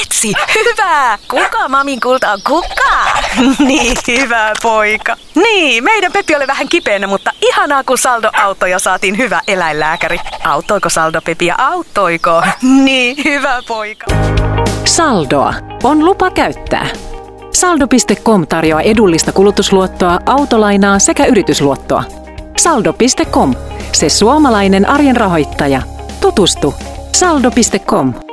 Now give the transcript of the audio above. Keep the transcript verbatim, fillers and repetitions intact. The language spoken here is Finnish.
Vitsi, hyvä! Kuka mamin kulta on kuka? Niin, hyvä poika. Niin, meidän Peppi oli vähän kipeänä, mutta ihanaa kun Saldo auttoi ja saatiin hyvä eläinlääkäri. Auttoiko Saldo Pepiä, auttoiko? Niin, hyvä poika. Saldoa on lupa käyttää. Saldo piste com tarjoaa edullista kulutusluottoa, autolainaa sekä yritysluottoa. Saldo piste com, se suomalainen arjen rahoittaja. Tutustu. Saldo piste com.